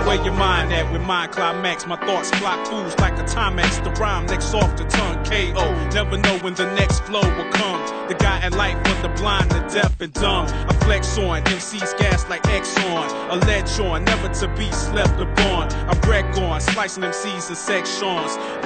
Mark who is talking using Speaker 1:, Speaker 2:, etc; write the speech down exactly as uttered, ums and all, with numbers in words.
Speaker 1: where your mind at with mind climax? My thoughts clock fools like a Timex. The rhyme next off the tongue, K O. Never know when the next flow will come. The guy at life for the blind, the deaf and dumb. I flex on, M C's gas like Exxon. A ledge on, never to be slept upon. I wreck on, slicing M C's and sections.